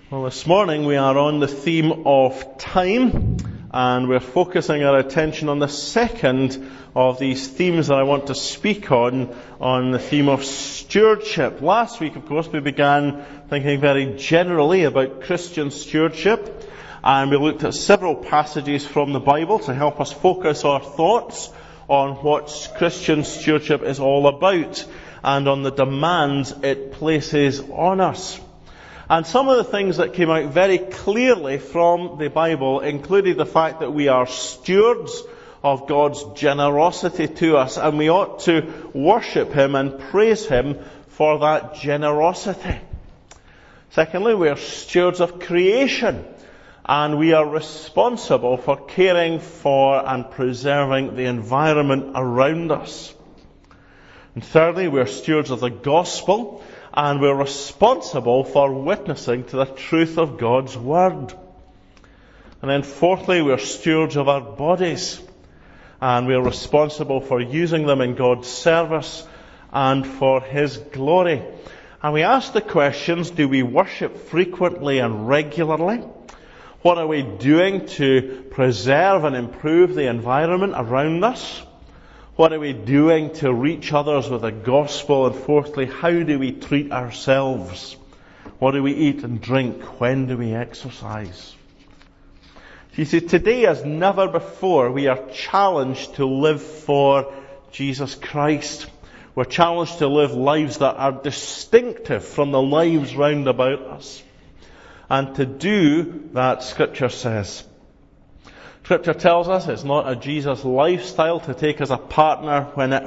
Well, this morning we are on the theme of time, and we're focusing our attention on the second of these themes that I want to speak on the theme of stewardship. Last week, of course, we began thinking very generally about Christian stewardship, and we looked at several passages from the Bible to help us focus our thoughts on what Christian stewardship is all about, and on the demands it places on us. And some of the things that came out very clearly from the Bible included the fact that we are stewards of God's generosity to us, and we ought to worship Him and praise Him for that generosity. Secondly, we are stewards of creation, and we are responsible for caring for and preserving the environment around us. And thirdly, we are stewards of the gospel, and we're responsible for witnessing to the truth of God's Word. And then fourthly, we're stewards of our bodies, and we're responsible for using them in God's service and for His glory. And we ask the questions, do we worship frequently and regularly? What are we doing to preserve and improve the environment around us? What are we doing to reach others with the gospel? And fourthly, how do we treat ourselves? What do we eat and drink? When do we exercise? You see, today as never before, we are challenged to live for Jesus Christ. We're challenged to live lives that are distinctive from the lives round about us. And to do that, Scripture says. Scripture tells us it's not a Jesus lifestyle to take as a partner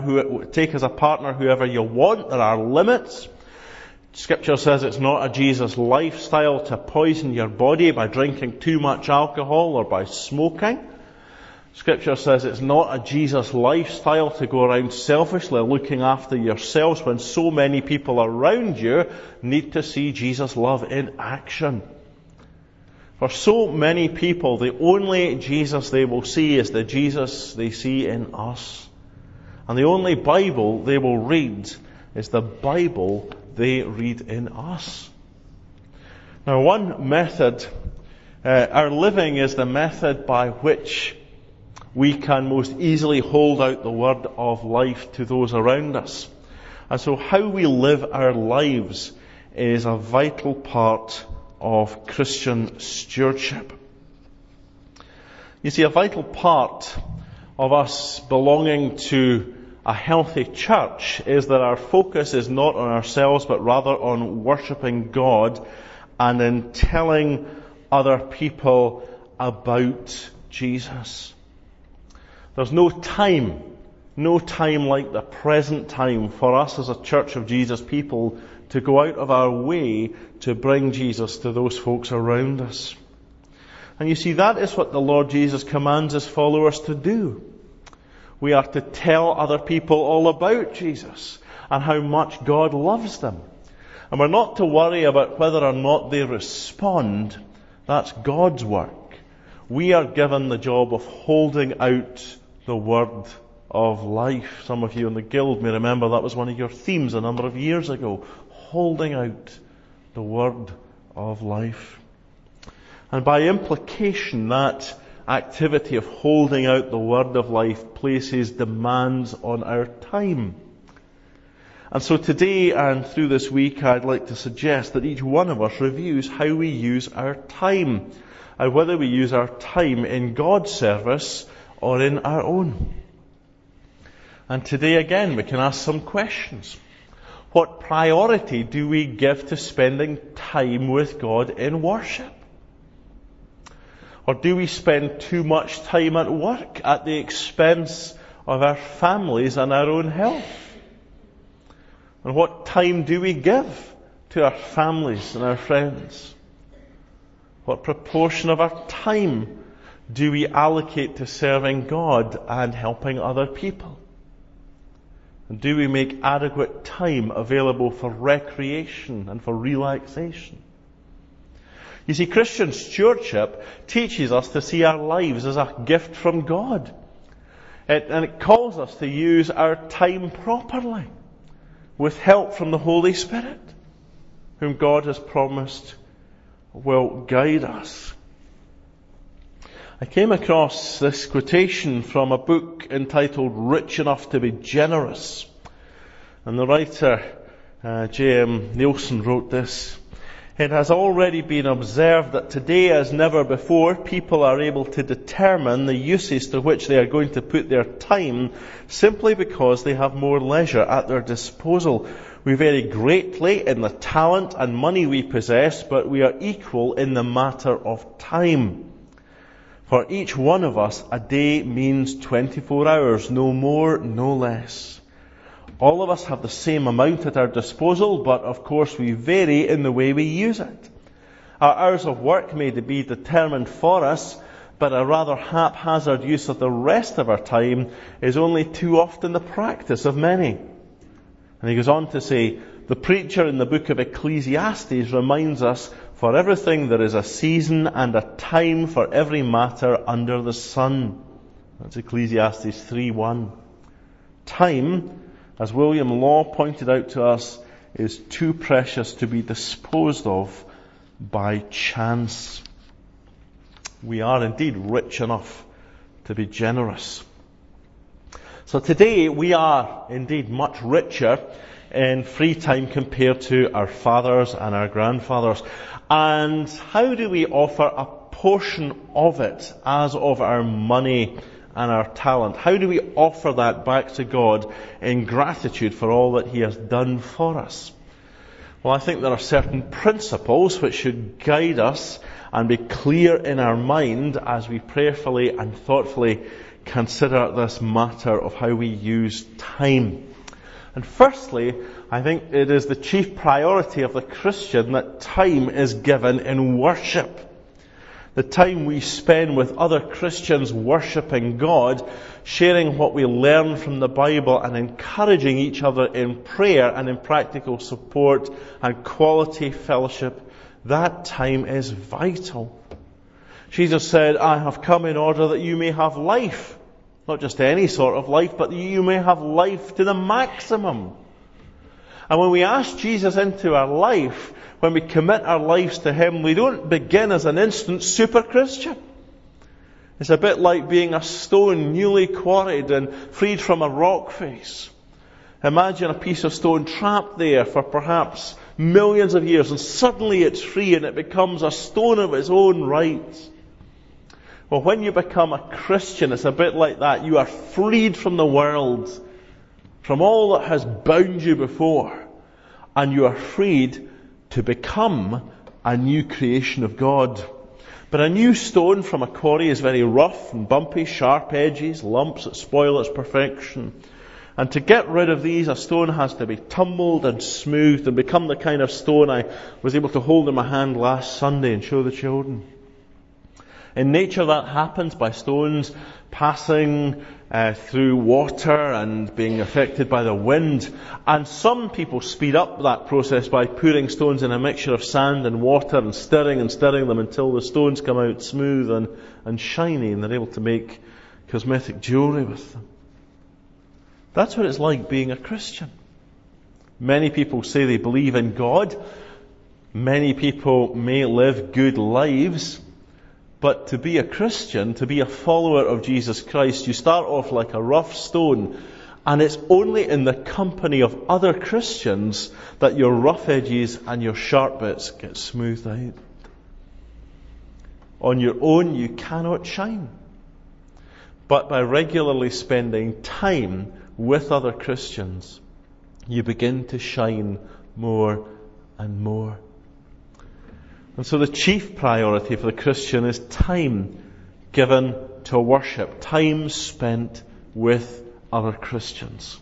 whoever you want. There are limits. Scripture says it's not a Jesus lifestyle to poison your body by drinking too much alcohol or by smoking. Scripture says it's not a Jesus lifestyle to go around selfishly looking after yourselves when so many people around you need to see Jesus' love in action. For so many people, the only Jesus they will see is the Jesus they see in us. And the only Bible they will read is the Bible they read in us. Now, one method, our living is the method by which we can most easily hold out the word of life to those around us. And so how we live our lives is a vital part of Christian stewardship. You see, a vital part of us belonging to a healthy church is that our focus is not on ourselves, but rather on worshipping God and in telling other people about Jesus. There's no time like the present time for us as a church of Jesus people to go out of our way to bring Jesus to those folks around us. And you see, that is what the Lord Jesus commands His followers to do. We are to tell other people all about Jesus and how much God loves them. And we're not to worry about whether or not they respond. That's God's work. We are given the job of holding out the word of life. Some of you in the Guild may remember that was one of your themes a number of years ago. Holding out the word of life. And by implication, that activity of holding out the word of life places demands on our time. And so today and through this week, I'd like to suggest that each one of us reviews how we use our time, and whether we use our time in God's service or in our own. And today again, we can ask some questions. What priority do we give to spending time with God in worship? Or do we spend too much time at work at the expense of our families and our own health? And what time do we give to our families and our friends? What proportion of our time do we allocate to serving God and helping other people? And do we make adequate time available for recreation and for relaxation? You see, Christian stewardship teaches us to see our lives as a gift from God. And it calls us to use our time properly, with help from the Holy Spirit, whom God has promised will guide us. I came across this quotation from a book entitled Rich Enough to Be Generous. And the writer, J.M. Nielsen, wrote this: "It has already been observed that today as never before, people are able to determine the uses to which they are going to put their time simply because they have more leisure at their disposal. We vary greatly in the talent and money we possess, but we are equal in the matter of time. For each one of us, a day means 24 hours, no more, no less. All of us have the same amount at our disposal, but of course we vary in the way we use it. Our hours of work may be determined for us, but a rather haphazard use of the rest of our time is only too often the practice of many." And he goes on to say, "The preacher in the book of Ecclesiastes reminds us, for everything there is a season and a time for every matter under the sun." That's Ecclesiastes 3:1. Time, as William Law pointed out to us, is too precious to be disposed of by chance. We are indeed rich enough to be generous. So today we are indeed much richer in free time compared to our fathers and our grandfathers. And how do we offer a portion of it as of our money and our talent? How do we offer that back to God in gratitude for all that He has done for us? Well, I think there are certain principles which should guide us and be clear in our mind as we prayerfully and thoughtfully consider this matter of how we use time. And firstly, I think it is the chief priority of the Christian that time is given in worship. The time we spend with other Christians worshipping God, sharing what we learn from the Bible and encouraging each other in prayer and in practical support and quality fellowship, that time is vital. Jesus said, "I have come in order that you may have life." Not just any sort of life, but that you may have life to the maximum. And when we ask Jesus into our life, when we commit our lives to Him, we don't begin as an instant super Christian. It's a bit like being a stone newly quarried and freed from a rock face. Imagine a piece of stone trapped there for perhaps millions of years, and suddenly it's free and it becomes a stone of its own right. Well, when you become a Christian, it's a bit like that. You are freed from the world, from all that has bound you before, and you are freed to become a new creation of God. But a new stone from a quarry is very rough and bumpy, sharp edges, lumps that spoil its perfection. And to get rid of these, a stone has to be tumbled and smoothed and become the kind of stone I was able to hold in my hand last Sunday and show the children. In nature, that happens by stones passing through water and being affected by the wind. And some people speed up that process by putting stones in a mixture of sand and water and stirring them until the stones come out smooth and shiny, and they're able to make cosmetic jewellery with them. That's what it's like being a Christian. Many people say they believe in God. Many people may live good lives. But to be a Christian, to be a follower of Jesus Christ, you start off like a rough stone, and it's only in the company of other Christians that your rough edges and your sharp bits get smoothed out. On your own, you cannot shine. But by regularly spending time with other Christians, you begin to shine more and more. And so the chief priority for the Christian is time given to worship, time spent with other Christians.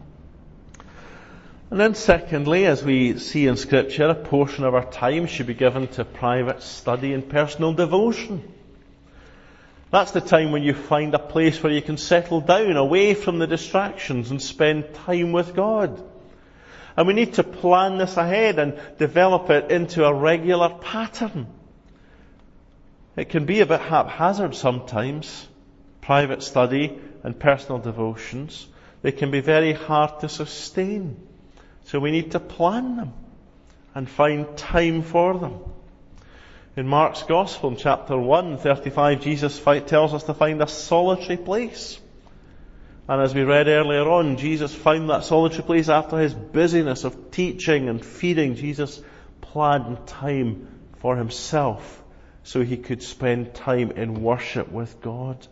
And then secondly, as we see in Scripture, a portion of our time should be given to private study and personal devotion. That's the time when you find a place where you can settle down away from the distractions and spend time with God. And we need to plan this ahead and develop it into a regular pattern. It can be a bit haphazard sometimes, private study and personal devotions. They can be very hard to sustain. So we need to plan them and find time for them. In Mark's Gospel, in chapter 1, 35, Jesus tells us to find a solitary place. And as we read earlier on, Jesus found that solitary place after his busyness of teaching and feeding. Jesus planned time for himself so he could spend time in worship with God.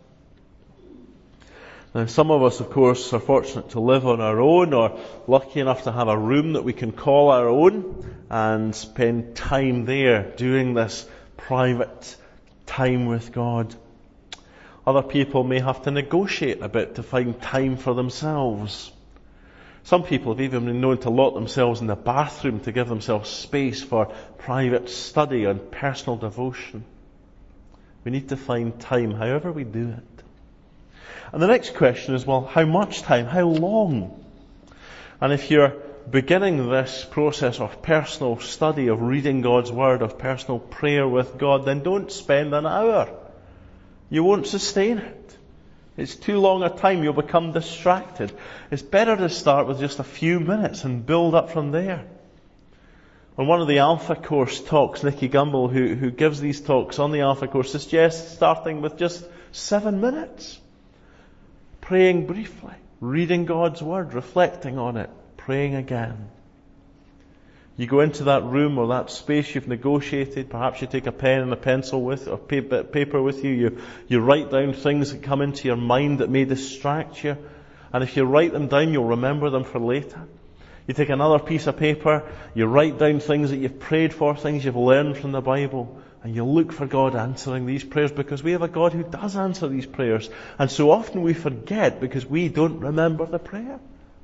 Now, some of us, of course, are fortunate to live on our own or lucky enough to have a room that we can call our own and spend time there doing this private time with God. Other people may have to negotiate a bit to find time for themselves. Some people have even been known to lock themselves in the bathroom to give themselves space for private study and personal devotion. We need to find time, however we do it. And the next question is, well, how much time? How long? And if you're beginning this process of personal study, of reading God's Word, of personal prayer with God, then don't spend an hour. You won't sustain it. It's too long a time. You'll become distracted. It's better to start with just a few minutes and build up from there. On one of the Alpha Course talks, Nicky Gumbel, who gives these talks on the Alpha Course, suggests starting with just 7 minutes. Praying briefly, reading God's Word, reflecting on it, praying again. You go into that room or that space you've negotiated. Perhaps you take a pen and a pencil with, or paper with you. You write down things that come into your mind that may distract you. And if you write them down, you'll remember them for later. You take another piece of paper, you write down things that you've prayed for, things you've learned from the Bible, and you look for God answering these prayers, because we have a God who does answer these prayers. And so often we forget because we don't remember the prayer.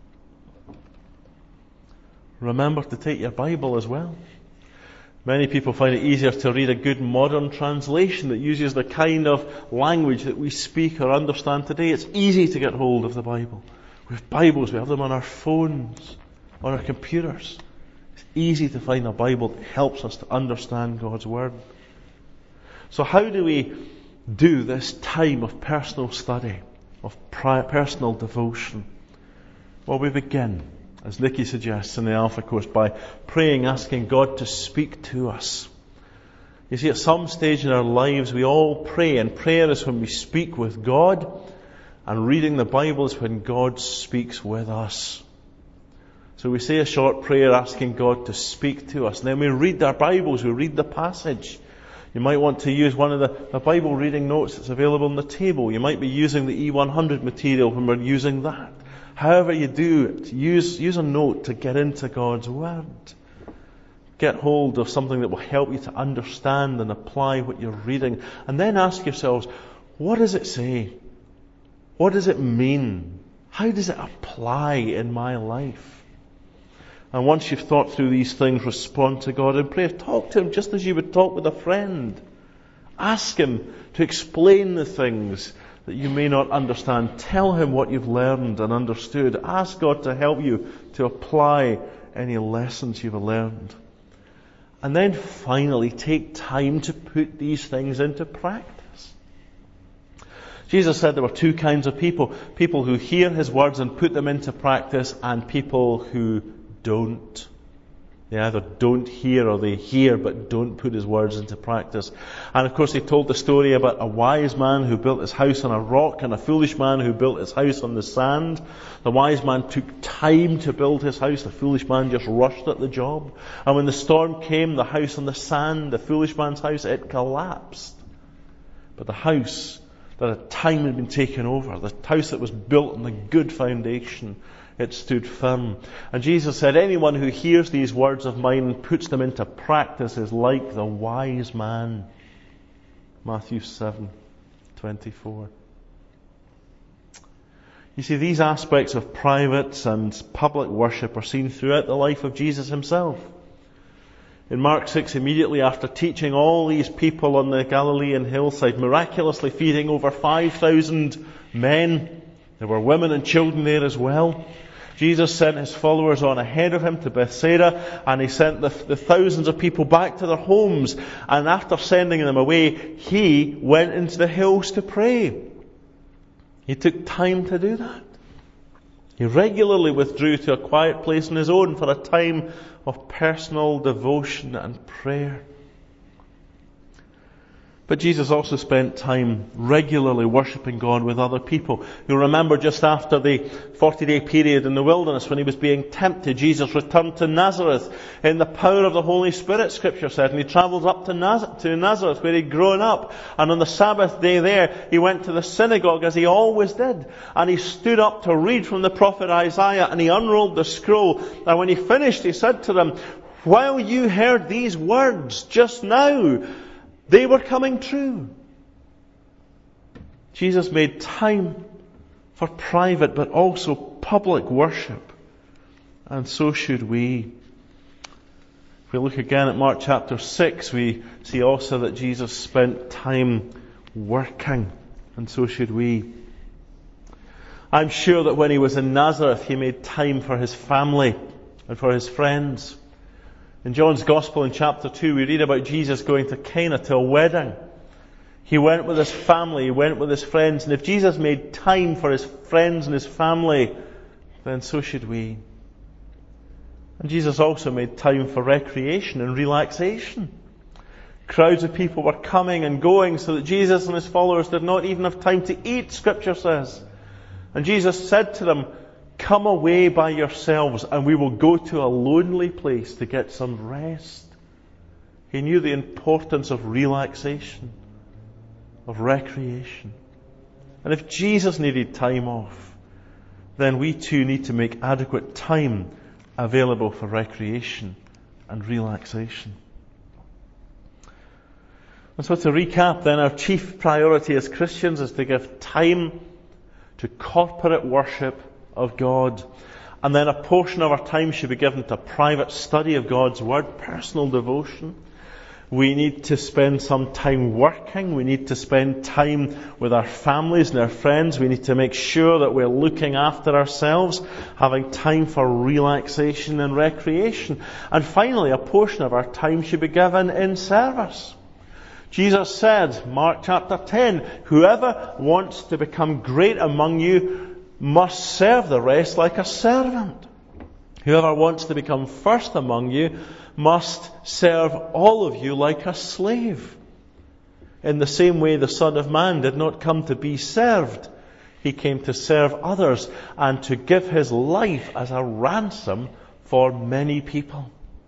Remember to take your Bible as well. Many people find it easier to read a good modern translation that uses the kind of language that we speak or understand today. It's easy to get hold of the Bible. We have Bibles, we have them on our phones, on our computers. It's easy to find a Bible that helps us to understand God's Word. So how do we do this time of personal study, of personal devotion? Well, we begin, as Nicky suggests in the Alpha Course, by praying, asking God to speak to us. You see, at some stage in our lives, we all pray, and prayer is when we speak with God, and reading the Bible is when God speaks with us. So we say a short prayer asking God to speak to us, and then we read our Bibles, we read the passage. You might want to use one of the Bible reading notes that's available on the table. You might be using the E100 material when we're using that. However you do it, use a note to get into God's Word. Get hold of something that will help you to understand and apply what you're reading. And then ask yourselves, what does it say? What does it mean? How does it apply in my life? And once you've thought through these things, respond to God in prayer. Talk to Him just as you would talk with a friend. Ask Him to explain the things that you may not understand. Tell Him what you've learned and understood. Ask God to help you to apply any lessons you've learned. And then finally, take time to put these things into practice. Jesus said there were two kinds of people. People who hear His words and put them into practice, and people who don't. They either don't hear or they hear but don't put His words into practice. And of course He told the story about a wise man who built his house on a rock and a foolish man who built his house on the sand. The wise man took time to build his house. The foolish man just rushed at the job. And when the storm came, the house on the sand, the foolish man's house, it collapsed. But the house that at time had been taken over, the house that was built on the good foundation, it stood firm. And Jesus said, anyone who hears these words of mine and puts them into practice is like the wise man. Matthew 7:24. You see, these aspects of private and public worship are seen throughout the life of Jesus Himself. In Mark 6, immediately after teaching all these people on the Galilean hillside, miraculously feeding over 5,000 men, there were women and children there as well. Jesus sent His followers on ahead of Him to Bethsaida, and He sent the thousands of people back to their homes. And after sending them away, He went into the hills to pray. He took time to do that. He regularly withdrew to a quiet place on His own for a time of personal devotion and prayer. But Jesus also spent time regularly worshipping God with other people. You'll remember just after the 40-day period in the wilderness when he was being tempted, Jesus returned to Nazareth in the power of the Holy Spirit, Scripture said, and he travelled up to Nazareth where he'd grown up. And on the Sabbath day there, he went to the synagogue as he always did. And he stood up to read from the prophet Isaiah, and he unrolled the scroll. And when he finished, he said to them, "While you heard these words just now, they were coming true." Jesus made time for private but also public worship. And so should we. If we look again at Mark chapter 6, we see also that Jesus spent time working. And so should we. I'm sure that when he was in Nazareth, he made time for his family and for his friends. In John's Gospel in chapter 2, we read about Jesus going to Cana to a wedding. He went with his family, he went with his friends, and if Jesus made time for his friends and his family, then so should we. And Jesus also made time for recreation and relaxation. Crowds of people were coming and going so that Jesus and his followers did not even have time to eat, Scripture says. And Jesus said to them, "Come away by yourselves and we will go to a lonely place to get some rest." He knew the importance of relaxation, of recreation. And if Jesus needed time off, then we too need to make adequate time available for recreation and relaxation. And so to recap then, our chief priority as Christians is to give time to corporate worship of God. And then a portion of our time should be given to private study of God's Word, personal devotion. We need to spend some time working. We need to spend time with our families and our friends. We need to make sure that we're looking after ourselves, having time for relaxation and recreation. And finally, a portion of our time should be given in service. Jesus said, Mark chapter 10, "Whoever wants to become great among you must serve the rest like a servant. Whoever wants to become first among you must serve all of you like a slave. In the same way, the Son of Man did not come to be served. He came to serve others and to give his life as a ransom for many people."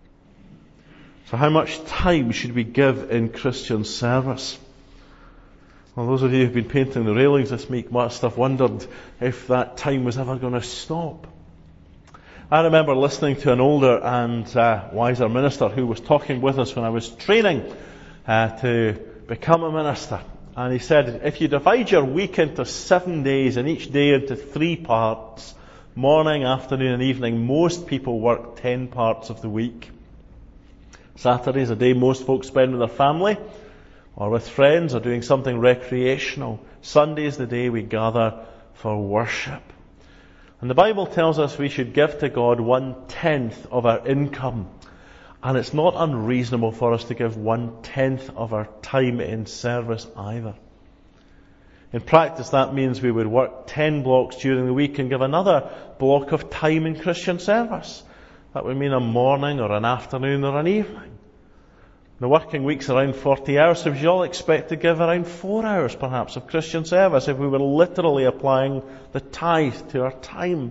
So how much time should we give in Christian service? Well, those of you who've been painting the railings this week must have wondered if that time was ever going to stop. I remember listening to an older and wiser minister who was talking with us when I was training to become a minister. And he said, if you divide your week into 7 days and each day into 3 parts, morning, afternoon and evening, most people work 10 parts of the week. Saturday's a day most folks spend with their family or with friends or doing something recreational. Sunday is the day we gather for worship. And the Bible tells us we should give to God 1/10 of our income. And it's not unreasonable for us to give 1/10 of our time in service either. In practice, that means we would work 10 blocks during the week and give another block of time in Christian service. That would mean a morning or an afternoon or an evening. The working week's around 40 hours, so we should all expect to give around 4 hours perhaps of Christian service if we were literally applying the tithe to our time.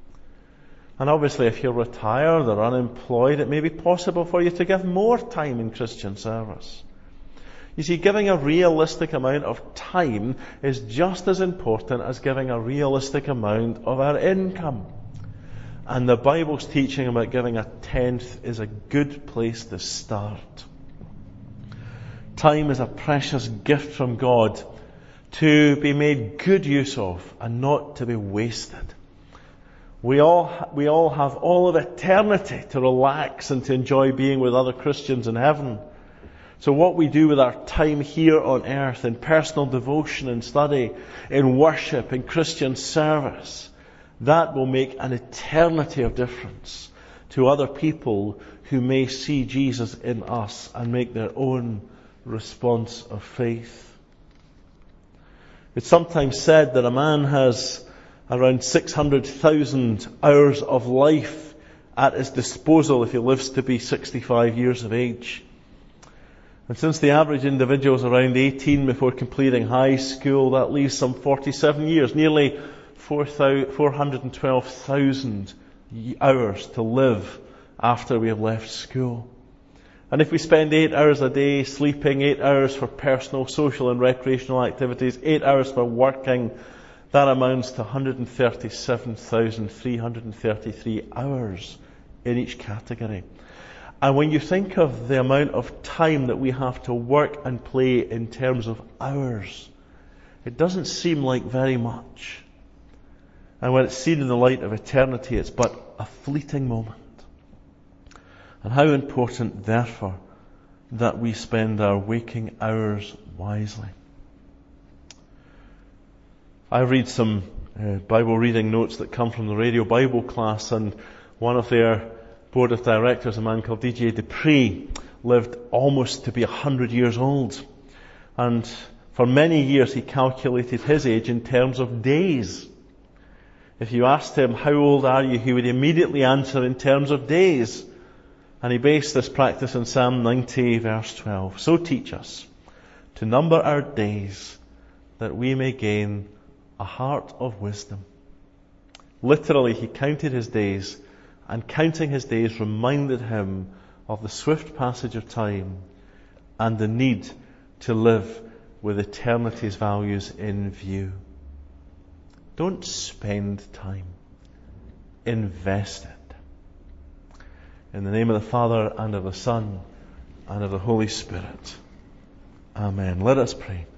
And obviously if you're retired or unemployed, it may be possible for you to give more time in Christian service. You see, giving a realistic amount of time is just as important as giving a realistic amount of our income. And the Bible's teaching about giving 1/10 is a good place to start. Time is a precious gift from God to be made good use of and not to be wasted. We all have all of eternity to relax and to enjoy being with other Christians in heaven. So what we do with our time here on earth in personal devotion and study, in worship, in Christian service, that will make an eternity of difference to other people who may see Jesus in us and make their own response of faith. It's sometimes said that a man has around 600,000 hours of life at his disposal if he lives to be 65 years of age. And since the average individual is around 18 before completing high school, that leaves some 47 years, nearly 412,000 hours to live after we have left school. And if we spend 8 hours a day sleeping, 8 hours for personal, social and recreational activities, 8 hours for working, that amounts to 137,333 hours in each category. And when you think of the amount of time that we have to work and play in terms of hours, it doesn't seem like very much. And when it's seen in the light of eternity, it's but a fleeting moment. And how important, therefore, that we spend our waking hours wisely. I read some Bible reading notes that come from the radio Bible class, and one of their board of directors, a man called D.J. Dupree, lived almost to be 100 years old. And for many years he calculated his age in terms of days. If you asked him, how old are you? He would immediately answer in terms of days. And he based this practice on Psalm 90 verse 12. So teach us to number our days that we may gain a heart of wisdom. Literally, he counted his days, and counting his days reminded him of the swift passage of time and the need to live with eternity's values in view. Don't spend time. Invest it. In the name of the Father, and of the Son, and of the Holy Spirit. Amen. Let us pray.